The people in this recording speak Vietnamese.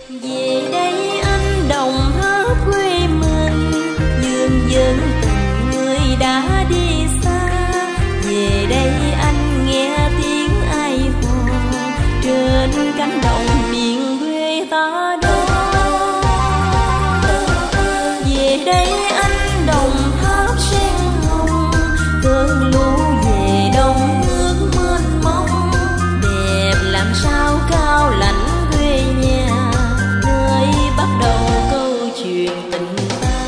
Về đây anh đồng tháp quê mình, dương dân tình người đã đi xa. Về đây anh nghe tiếng ai hò trên cánh đồng miền quê ta đó. Về đây anh đồng tháp sen hồng, cơn lũ về đông nước mênh mông. Đẹp làm sao cao lãnh quê nhà, nơi bắt đầu câu chuyện tình ta.